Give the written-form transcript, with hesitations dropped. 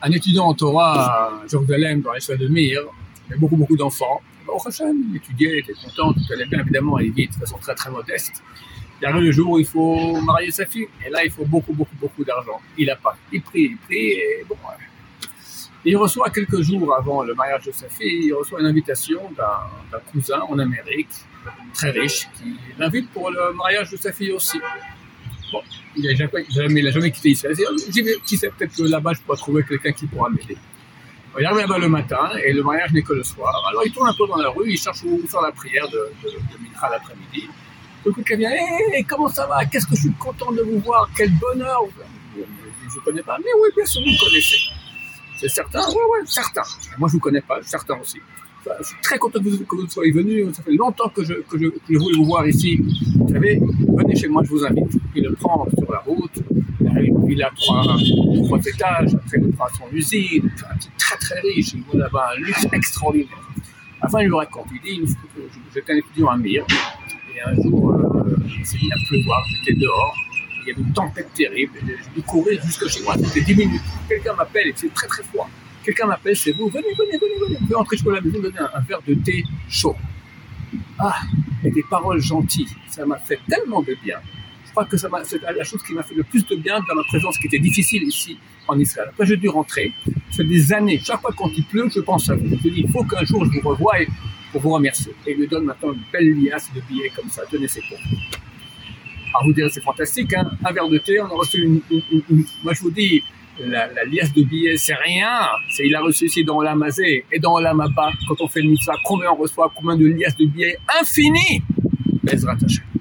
un étudiant en Torah à Jérusalem, dans l'École de Meir. Il y avait beaucoup d'enfants. Au Hashem, il étudiait, il était content, tout allait bien, évidemment, il vit de façon très modeste. Il arrive le jour où il faut marier sa fille, et là, il faut beaucoup d'argent. Il n'a pas. Il prie, et bon. Il reçoit quelques jours avant le mariage de sa fille, il reçoit une invitation d'un cousin en Amérique, très riche, qui l'invite pour le mariage de sa fille aussi. Bon, il n'a jamais quitté Israël. J'y vais, qui sait, peut-être que là-bas, je pourrais trouver quelqu'un qui pourra m'aider. Il arrive là-bas le matin, et le mariage n'est que le soir. Alors, il tourne un peu dans la rue, il cherche où faire la prière de Mincha l'après-midi. Quelqu'un vient, comment ça va? Qu'est-ce que je suis content de vous voir, quel bonheur! Je ne connais pas, mais oui, bien sûr, vous me connaissez. C'est certain? Oui, certain. Moi, je ne vous connais pas, certain aussi. Je suis très content que vous soyez venus. Ça fait longtemps que je voulais vous voir ici. Vous savez, venez chez moi, je vous invite. Il le prend sur la route. Il a trois étages. Après, il prend son usine. Un type très riche. Il voit là-bas un luxe extraordinaire. Enfin, il lui raconte. Il dit, j'étais un étudiant à Mir. Et un jour, il s'est mis à pleuvoir. J'étais dehors. Il y avait une tempête terrible. J'ai dû courir jusque chez moi. C'était 10 minutes. Quelqu'un m'appelle et c'est très froid. Quelqu'un m'appelle, c'est vous. Venez. Vous pouvez entrer chez la maison, donner un verre de thé chaud. Ah, et des paroles gentilles. Ça m'a fait tellement de bien. Je crois que c'est la chose qui m'a fait le plus de bien dans ma présence, qui était difficile ici en Israël. Après, j'ai dû rentrer. Ça fait des années. Chaque fois quand il pleut, je pense à vous. Je dis, il faut qu'un jour je vous revoie pour vous remercier. Et il me donne maintenant une belle liasse de billets comme ça. Tenez, c'est pour vous. Alors vous direz, c'est fantastique, hein, un verre de thé, on a reçu moi je vous dis, la liasse de billets, c'est rien. Il a reçu ici dans Olam Hazé et dans Olam Haba, quand on fait le mitzvah, combien on reçoit, combien de liasses de billets? Infini! Bezrat Hashem.